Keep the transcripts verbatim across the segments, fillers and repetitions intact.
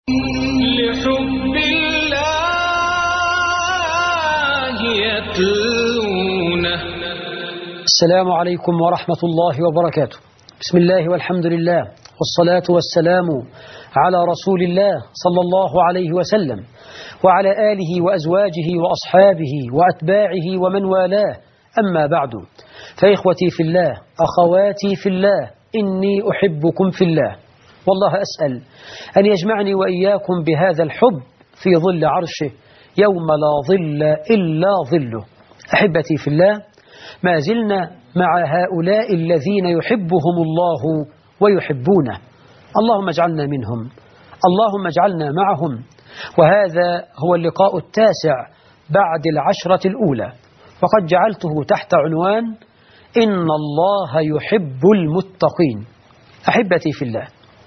لحب الله يتلونه. السلام عليكم ورحمة الله وبركاته. بسم الله والحمد لله والصلاة والسلام على رسول الله صلى الله عليه وسلم وعلى آله وأزواجه وأصحابه وأتباعه ومن والاه، أما بعد، فإخوتي في الله، أخواتي في الله، إني أحبكم في الله، والله أسأل أن يجمعني وإياكم بهذا الحب في ظل عرشه يوم لا ظل إلا ظله. أحبتي في الله، ما زلنا مع هؤلاء الذين يحبهم الله ويحبونه. اللهم اجعلنا منهم، اللهم اجعلنا معهم. وهذا هو اللقاء التاسع بعد العشرة الأولى، وقد جعلته تحت عنوان إن الله يحب المتقين. أحبتي في الله،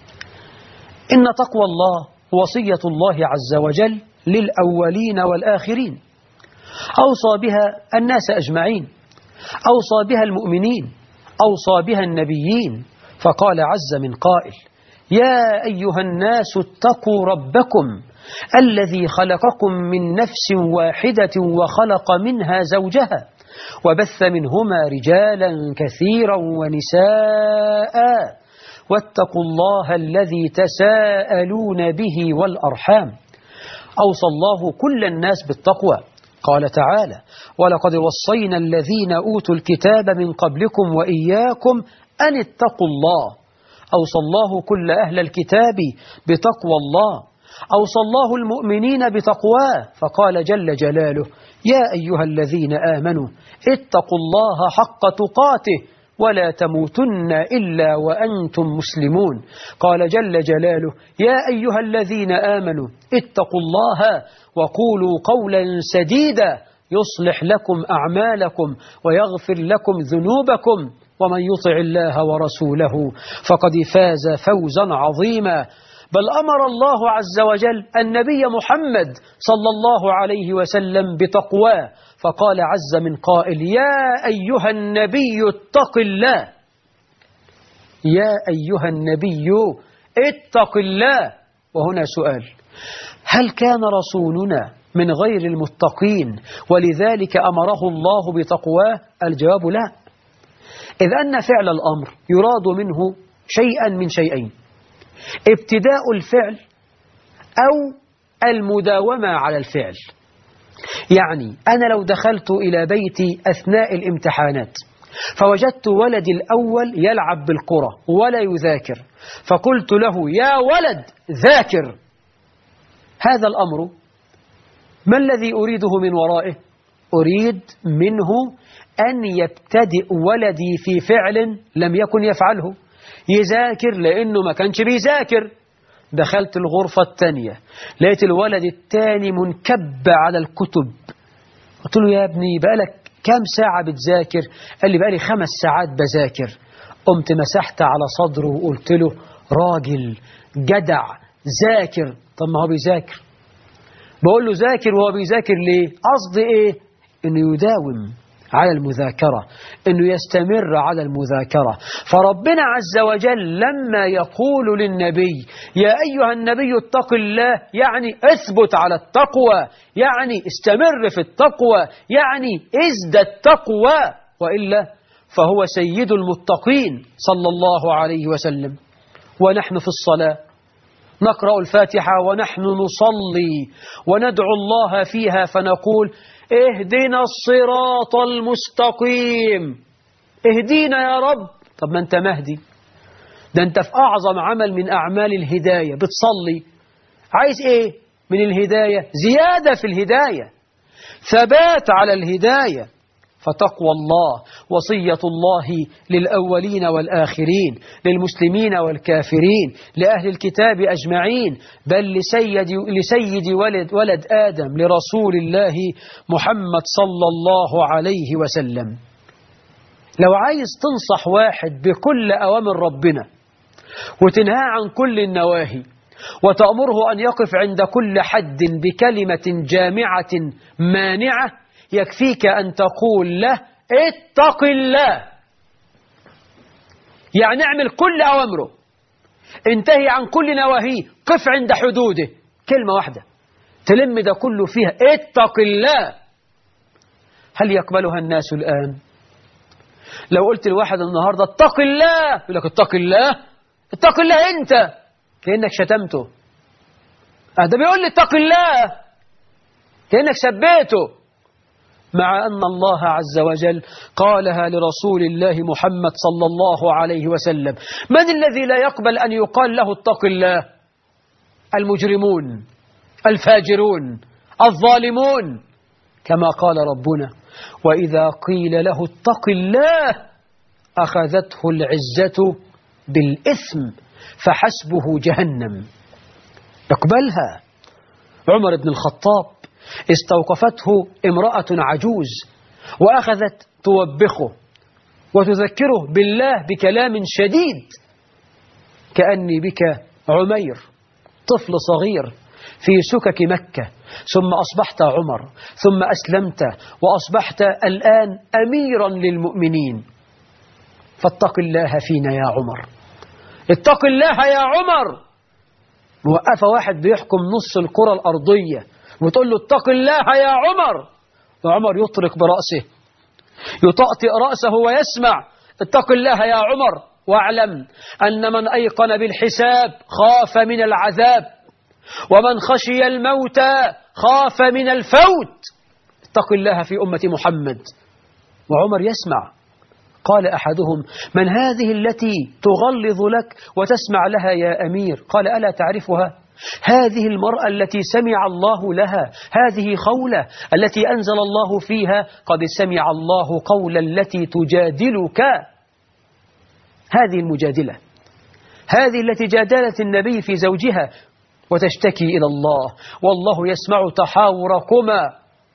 إن تقوى الله وصية الله عز وجل للأولين والآخرين، أوصى بها الناس أجمعين، أوصى بها المؤمنين، أوصى بها النبيين، فقال عز من قائل: يا أيها الناس اتقوا ربكم الذي خلقكم من نفس واحدة وخلق منها زوجها وبث منهما رجالا كثيرا ونساء واتقوا الله الذي تساءلون به والأرحام. أوصى الله كل الناس بالتقوى، قال تعالى: ولقد وصينا الذين أوتوا الكتاب من قبلكم وإياكم أن اتقوا الله. أوصى الله كل أهل الكتاب بتقوى الله، أوصى الله المؤمنين بتقواه، فقال جل جلاله: يا أيها الذين آمنوا اتقوا الله حق تقاته ولا تموتن إلا وأنتم مسلمون. قال جل جلاله: يا أيها الذين آمنوا اتقوا الله وقولوا قولا سديدا يصلح لكم أعمالكم ويغفر لكم ذنوبكم ومن يطع الله ورسوله فقد فاز فوزا عظيما. بل أمر الله عز وجل النبي محمد صلى الله عليه وسلم بتقواه، فقال عز من قائل: يا أيها النبي اتق الله، يا أيها النبي اتق الله. وهنا سؤال: هل كان رسولنا من غير المتقين ولذلك أمره الله بتقواه؟ الجواب لا، إذ أن فعل الأمر يراد منه شيئا من شيئين: ابتداء الفعل أو المداومة على الفعل. يعني أنا لو دخلت إلى بيتي أثناء الامتحانات فوجدت ولدي الأول يلعب بالكرة ولا يذاكر، فقلت له: يا ولد ذاكر، هذا الأمر ما الذي أريده من ورائه؟ أريد منه أن يبتدئ ولدي في فعل لم يكن يفعله، يذاكر لأنه ما كانش بيذاكر. دخلت الغرفة الثانية لقيت الولد الثاني منكب على الكتب، قلت له: يا ابني بقالك كام ساعة بتذاكر؟ قال لي: بقالي خمس ساعات بذاكر. قمت مسحت على صدره وقلت له: راجل جدع ذاكر. طب ما هو بيذاكر. بقول له: ذاكر وهو بيذاكر ليه؟ قصدي ايه؟ انه يداوم على المذاكرة، انه يستمر على المذاكرة. فربنا عز وجل لما يقول للنبي: يا أيها النبي اتق الله، يعني اثبت على التقوى، يعني استمر في التقوى، يعني ازدد تقوى، وإلا فهو سيد المتقين صلى الله عليه وسلم. ونحن في الصلاة نقرأ الفاتحة ونحن نصلي وندعو الله فيها فنقول: اهدنا الصراط المستقيم، اهدينا يا رب. طب ما انت مهدي، ده انت في أعظم عمل من أعمال الهداية بتصلي، عايز ايه من الهداية؟ زيادة في الهداية، ثبات على الهداية. فتقوى الله وصية الله للأولين والآخرين، للمسلمين والكافرين، لأهل الكتاب أجمعين، بل لسيد, لسيد ولد, ولد آدم، لرسول الله محمد صلى الله عليه وسلم. لو عايز تنصح واحد بكل أوامر ربنا وتنهى عن كل النواهي وتأمره أن يقف عند كل حد بكلمة جامعة مانعة، يكفيك أن تقول له: اتق الله، يعني اعمل كل أوامره، انتهي عن كل نواهيه، قف عند حدوده. كلمة واحدة تلم ده كله فيها، اتق الله. هل يقبلها الناس الآن؟ لو قلت لواحد النهاردة اتق الله، يقول لك اتق الله؟ اتق الله انت، كأنك شتمته. اه ده بيقول لي اتق الله، كأنك سبيته، مع أن الله عز وجل قالها لرسول الله محمد صلى الله عليه وسلم. من الذي لا يقبل أن يقال له اتق الله؟ المجرمون، الفاجرون، الظالمون، كما قال ربنا: وإذا قيل له اتق الله أخذته العزة بالإثم فحسبه جهنم. يقبلها. عمر بن الخطاب استوقفته امرأة عجوز وأخذت توبخه وتذكره بالله بكلام شديد: كأني بك عمير، طفل صغير في سكك مكة، ثم أصبحت عمر، ثم أسلمت وأصبحت الآن أميرا للمؤمنين، فاتق الله فينا يا عمر، اتق الله يا عمر. موقفة واحد بيحكم نص الكرة الأرضية وتقول له اتق الله يا عمر، وعمر يطرق برأسه، يطأطئ رأسه ويسمع: اتق الله يا عمر، واعلم أن من أيقن بالحساب خاف من العذاب، ومن خشي الموت خاف من الفوت. اتق الله في أمة محمد. وعمر يسمع. قال أحدهم: من هذه التي تغلظ لك وتسمع لها يا أمير؟ قال: ألا تعرفها؟ هذه المرأة التي سمع الله لها، هذه خولة التي أنزل الله فيها: قد سمع الله قول التي تجادلك. هذه المجادلة، هذه التي جادلت النبي في زوجها وتشتكي إلى الله، والله يسمع تحاوركما،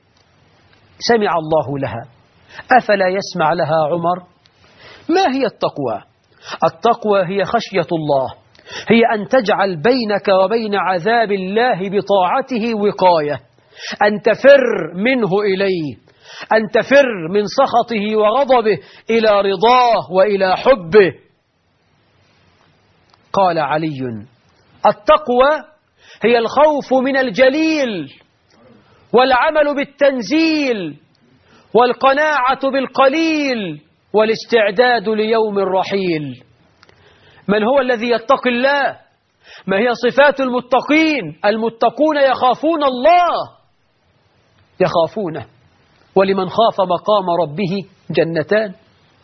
سمع الله لها. أفلا يسمع لها عمر؟ ما هي التقوى؟ التقوى هي خشية الله، هي أن تجعل بينك وبين عذاب الله بطاعته وقاية، أن تفر منه إليه، أن تفر من سخطه وغضبه إلى رضاه وإلى حبه. قال علي: التقوى هي الخوف من الجليل، والعمل بالتنزيل، والقناعة بالقليل، والاستعداد ليوم الرحيل. من هو الذي يتقي الله؟ ما هي صفات المتقين؟ المتقون يخافون الله، يخافونه. ولمن خاف مقام ربه جنتان.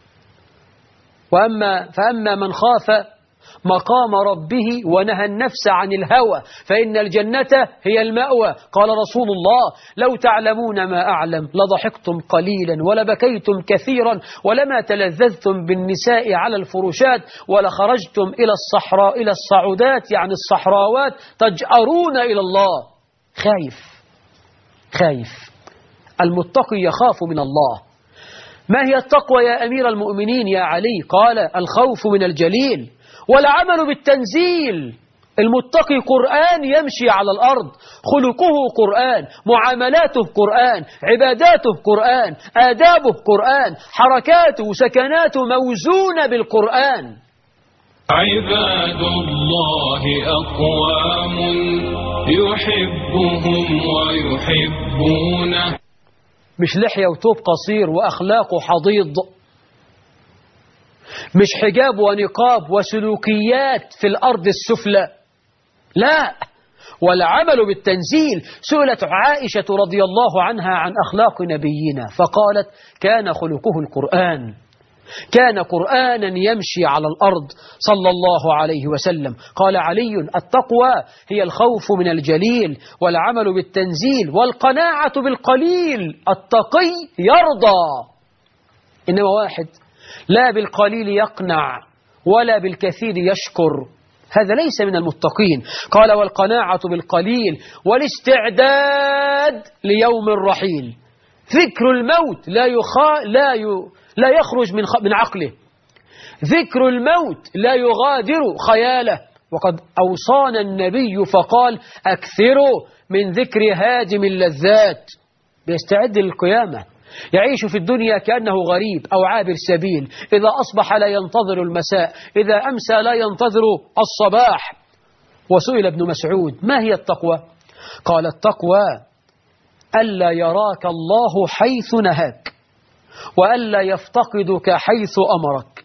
وأما فأما من خاف مقام ربه ونهى النفس عن الهوى فإن الجنة هي المأوى. قال رسول الله: لو تعلمون ما أعلم لضحكتم قليلا ولبكيتم كثيرا ولما تلذذتم بالنساء على الفرشات ولخرجتم إلى الصحراء إلى الصعودات يعني الصحراوات تجأرون إلى الله. خايف خايف. المتقي يخاف من الله. ما هي التقوى يا أمير المؤمنين يا علي؟ قال: الخوف من الجليل والعمل بالتنزيل. المتقي قرآن يمشي على الأرض، خلقه قرآن، معاملاته قرآن، عباداته قرآن، آدابه قرآن، حركاته وسكناته موزونة بالقرآن. عباد الله أقوام يحبهم ويحبونه. مش لحية وتوب قصير وأخلاقه حضيض، مش حجاب ونقاب وسلوكيات في الأرض السفلى، لا، والعمل بالتنزيل. سئلت عائشة رضي الله عنها عن أخلاق نبينا فقالت: كان خلقه القرآن، كان قرآنا يمشي على الأرض صلى الله عليه وسلم. قال علي: التقوى هي الخوف من الجليل والعمل بالتنزيل والقناعة بالقليل. التقي يرضى، إنما واحد لا بالقليل يقنع ولا بالكثير يشكر، هذا ليس من المتقين. قال: والقناعة بالقليل والاستعداد ليوم الرحيل. ذكر الموت لا يخا لا ي... لا يخرج من خ... من عقله، ذكر الموت لا يغادر خياله. وقد أوصانا النبي فقال: أكثروا من ذكر هادم اللذات. بيستعد للقيامة، يعيش في الدنيا كأنه غريب أو عابر سبيل، إذا أصبح لا ينتظر المساء، إذا أمسى لا ينتظر الصباح. وسئل ابن مسعود: ما هي التقوى؟ قال: التقوى ألا يراك الله حيث نهاك، وألا يفتقدك حيث أمرك.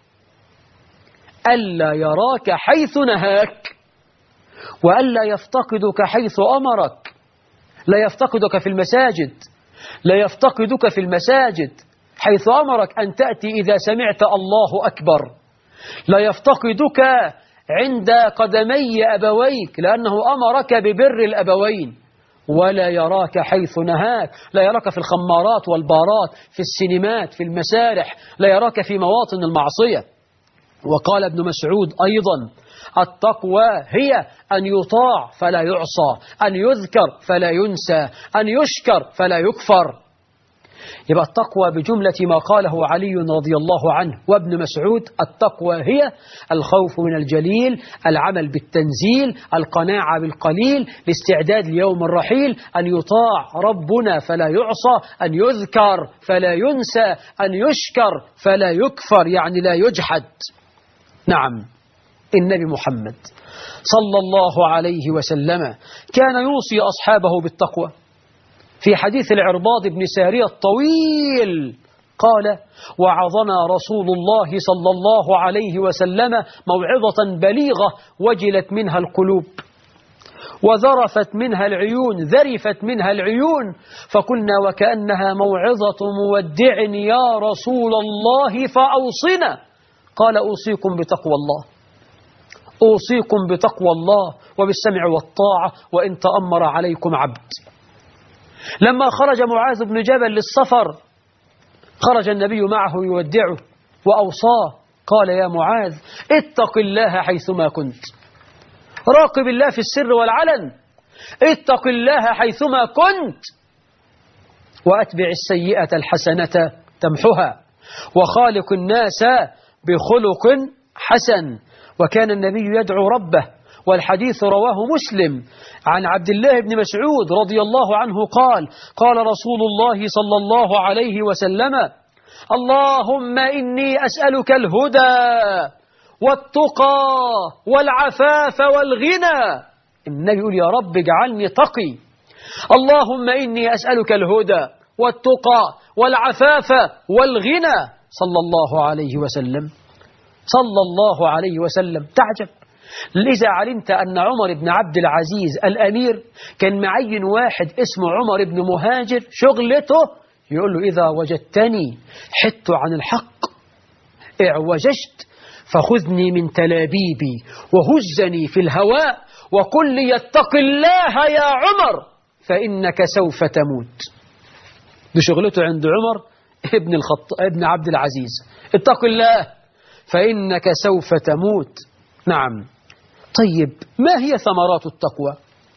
ألا يراك حيث نهاك، وألا يفتقدك حيث أمرك. لا يفتقدك في المساجد، لا يفتقدك في المساجد حيث أمرك أن تأتي إذا سمعت الله أكبر. لا يفتقدك عند قدمي أبويك لأنه أمرك ببر الأبوين. ولا يراك حيث نهاك، لا يراك في الخمارات والبارات، في السينمات، في المسارح، لا يراك في مواطن المعصية. وقال ابن مسعود أيضا: التقوى هي أن يطاع فلا يعصى، أن يذكر فلا ينسى، أن يشكر فلا يكفر. يبقى التقوى بجملة ما قاله علي رضي الله عنه وابن مسعود: التقوى هي الخوف من الجليل، العمل بالتنزيل، القناعة بالقليل، الاستعداد ليوم الرحيل، أن يطاع ربنا فلا يعصى، أن يذكر فلا ينسى، أن يشكر فلا يكفر، يعني لا يجحد. نعم، النبي محمد صلى الله عليه وسلم كان يوصي أصحابه بالتقوى. في حديث العرباض بن سارية الطويل قال: وعظنا رسول الله صلى الله عليه وسلم موعظة بليغة وجلت منها القلوب وذرفت منها العيون ذرفت منها العيون، فقلنا: وكأنها موعظة مودع يا رسول الله فأوصنا. قال: أوصيكم بتقوى الله، أوصيكم بتقوى الله وبالسمع والطاعة وإن تأمر عليكم عبد. لما خرج معاذ بن جبل للسفر خرج النبي معه يودعه وأوصاه، قال: يا معاذ اتق الله حيثما كنت، راقب الله في السر والعلن، اتق الله حيثما كنت، وأتبع السيئة الحسنة تمحها، وخالق الناس بخلق حسن. وكان النبي يدعو ربه، والحديث رواه مسلم عن عبد الله بن مسعود رضي الله عنه قال: قال رسول الله صلى الله عليه وسلم: اللهم إني أسألك الهدى والتقى والعفاف والغنى. النبي يقول: يا رب اجعلني تقي. اللهم إني أسألك الهدى والتقى والعفاف والغنى، صلى الله عليه وسلم، صلى الله عليه وسلم. تعجب إذا علمت أن عمر بن عبد العزيز الأمير كان معين واحد اسمه عمر بن مهاجر، شغلته يقول له: إذا وجدتني حدت عن الحق اعوججت فخذني من تلابيبي وهزني في الهواء وقل لي اتق الله يا عمر فإنك سوف تموت. دي شغلته عند عمر ابن, الخط... ابن عبد العزيز: اتق الله فإنك سوف تموت. نعم. طيب، ما هي ثمرات التقوى؟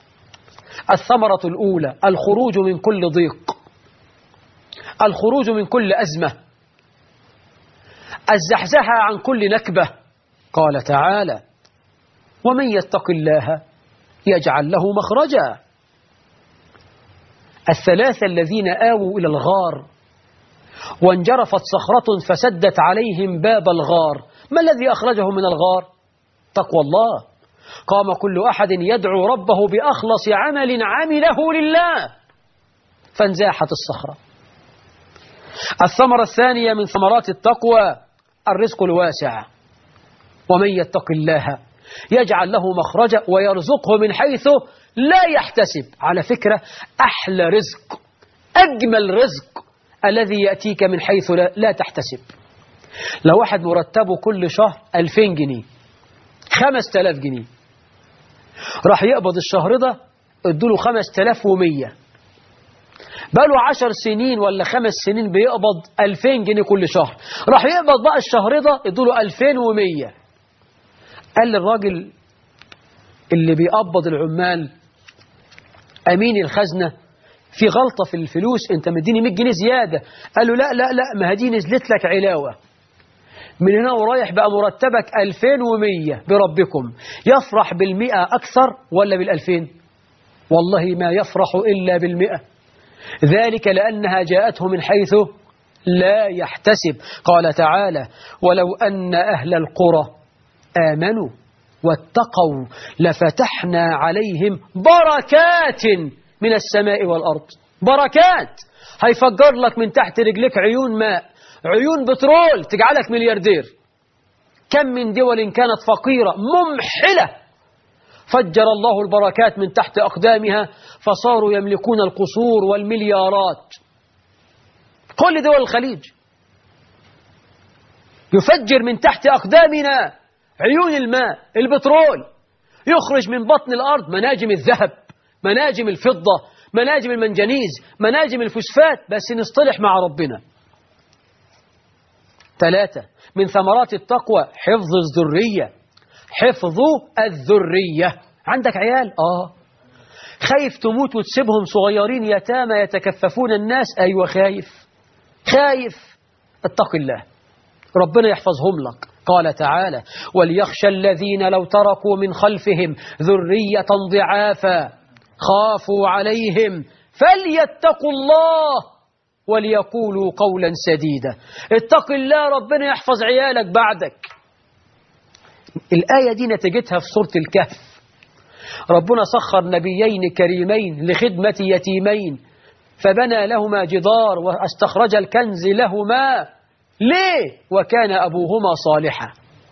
الثمرة الأولى: الخروج من كل ضيق، الخروج من كل أزمة، الزحزحة عن كل نكبة. قال تعالى: ومن يتق الله يجعل له مخرجا. الثلاثة الذين آووا إلى الغار وانجرفت صخرة فسدت عليهم باب الغار، ما الذي أخرجهم من الغار؟ تقوى الله. قام كل أحد يدعو ربه بأخلص عمل عمله لله فانزاحت الصخرة. الثمرة الثانية من ثمرات التقوى: الرزق الواسع. ومن يتق الله يجعل له مخرجا ويرزقه من حيث لا يحتسب. على فكرة، أحلى رزق، أجمل رزق الذي يأتيك من حيث لا, لا تحتسب. لو واحد مرتبه كل شهر ألفين جنيه، خمس تلاف جنيه، راح يقبض الشهر ده ادوله خمس تلاف ومية، بقاله عشر سنين ولا خمس سنين بيقبض ألفين جنيه كل شهر، راح يقبض بقى الشهر ده ادوله ألفين ومية. قال للراجل اللي بيقبض العمال: أمين الخزنة، في غلطة في الفلوس، انت مديني مية جنيه زيادة. قال له: لا لا لا، ما هدي نزلت لك علاوة، من هنا ورايح بقى مرتبك ألفين ومية بربكم. يفرح بالمئة أكثر ولا بالألفين؟ والله ما يفرح إلا بالمئة. ذلك لأنها جاءته من حيث لا يحتسب. قال تعالى ولو أن أهل القرى آمنوا واتقوا لفتحنا عليهم بركات من السماء والأرض. بركات هيفجر لك من تحت رجلك عيون ماء، عيون بترول تجعلك ملياردير. كم من دول كانت فقيرة ممحلة فجر الله البركات من تحت أقدامها فصاروا يملكون القصور والمليارات. كل دول الخليج يفجر من تحت أقدامنا عيون الماء، البترول يخرج من بطن الأرض مناجم الذهب، مناجم الفضة، مناجم المنجنيز، مناجم الفوسفات، بس نصطلح مع ربنا. ثلاثة من ثمرات التقوى حفظ الذرية. حفظ الذرية. عندك عيال؟ آه خايف تموت وتسيبهم صغيرين يتامى يتكففون الناس؟ أيوة خايف خايف. اتق الله ربنا يحفظهم لك. قال تعالى وليخشى الذين لو تركوا من خلفهم ذرية ضعافا خافوا عليهم فليتقوا الله وليقولوا قولا سديدا. اتق الله ربنا يحفظ عيالك بعدك. الآية دي نتيجتها في سورة الكهف. ربنا سخر نبيين كريمين لخدمة يتيمين فبنى لهما جدار واستخرج الكنز لهما. ليه؟ وكان أبوهما صالحا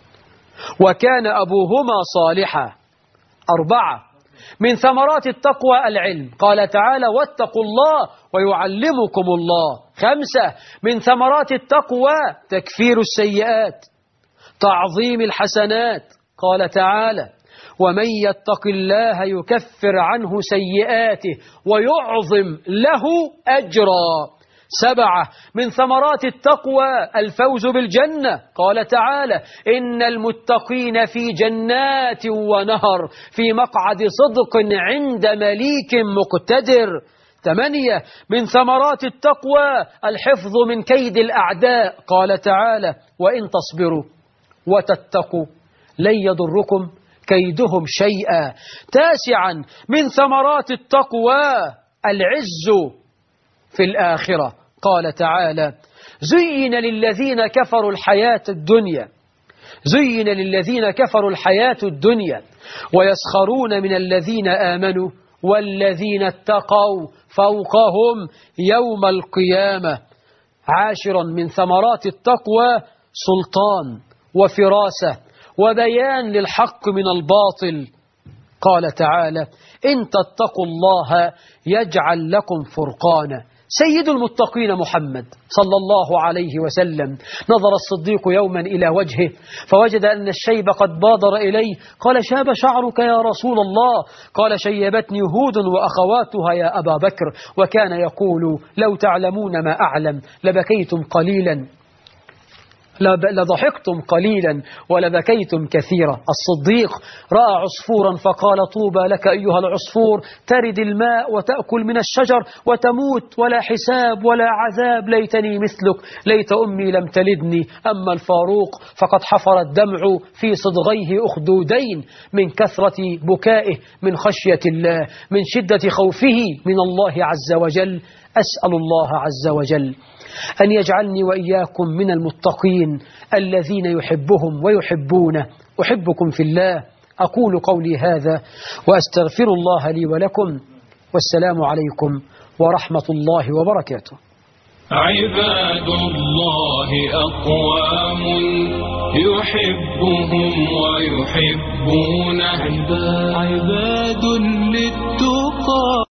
وكان أبوهما صالحا. أربعة من ثمرات التقوى العلم. قال تعالى واتقوا الله ويعلمكم الله. خمسة من ثمرات التقوى تكفير السيئات تعظيم الحسنات. قال تعالى ومن يتق الله يكفر عنه سيئاته ويعظم له أجرا. سبعة من ثمرات التقوى الفوز بالجنة. قال تعالى إن المتقين في جنات ونهر في مقعد صدق عند مليك مقتدر. ثمانية من ثمرات التقوى الحفظ من كيد الأعداء. قال تعالى وإن تصبروا وتتقوا لن يضركم كيدهم شيئا. تاسعا من ثمرات التقوى العز في الآخرة. قال تعالى زين للذين كفروا الحياة الدنيا زين للذين كفروا الحياة الدنيا ويسخرون من الذين آمنوا والذين اتقوا فوقهم يوم القيامة. عاشرا من ثمرات التقوى سلطان وفراسة وبيان للحق من الباطل. قال تعالى إن تتقوا الله يجعل لكم فرقانا. سيد المتقين محمد صلى الله عليه وسلم نظر الصديق يوما إلى وجهه فوجد أن الشيب قد بادر إليه. قال شاب شعرك يا رسول الله؟ قال شيبتني هود وأخواتها يا أبا بكر. وكان يقول لو تعلمون ما أعلم لبكيتم قليلا لضحكتم قليلا ولبكيتم كثيرا. الصديق رأى عصفورا فقال طوبى لك أيها العصفور ترد الماء وتأكل من الشجر وتموت ولا حساب ولا عذاب ليتني مثلك ليت أمي لم تلدني. أما الفاروق فقد حفر الدمع في صدغيه أخدودين من كثرة بكائه من خشية الله من شدة خوفه من الله عز وجل. أسأل الله عز وجل أن يجعلني وإياكم من المتقين الذين يحبهم ويحبونه. أحبكم في الله. أقول قولي هذا وأستغفر الله لي ولكم والسلام عليكم ورحمة الله وبركاته. عباد الله أقوام يحبهم ويحبونه عباد للتقى